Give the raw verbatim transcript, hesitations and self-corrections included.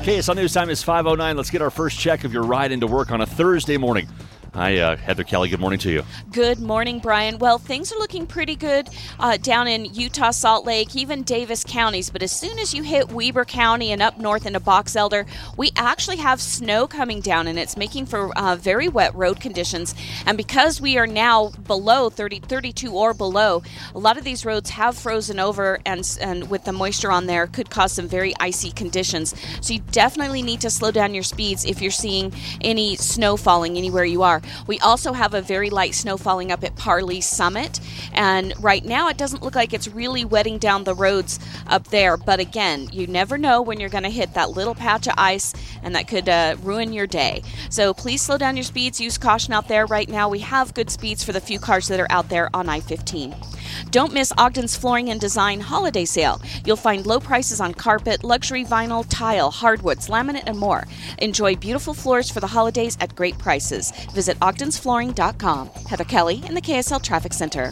K S L News time is five oh nine. Let's get our first check of your ride into work on a Thursday morning. Hi, uh, Heather Kelly. Good morning to you. Good morning, Brian. Well, things are looking pretty good uh, down in Utah, Salt Lake, even Davis counties. But as soon as you hit Weber County and up north into Box Elder, we actually have snow coming down, and it's making for uh, very wet road conditions. And because we are now below thirty, thirty-two or below, a lot of these roads have frozen over, and, and with the moisture on there, could cause some very icy conditions. So you definitely need to slow down your speeds if you're seeing any snow falling anywhere you are. We also have a very light snow falling up at Parley Summit, and right now it doesn't look like it's really wetting down the roads up there, but again, you never know when you're going to hit that little patch of ice, and that could uh, ruin your day. So please slow down your speeds, use caution out there. Right now we have good speeds for the few cars that are out there on I fifteen. Don't miss Ogden's Flooring and Design Holiday Sale. You'll find low prices on carpet, luxury vinyl, tile, hardwoods, laminate, and more. Enjoy beautiful floors for the holidays at great prices. Visit ogdens flooring dot com. Heather Kelly in the K S L Traffic Center.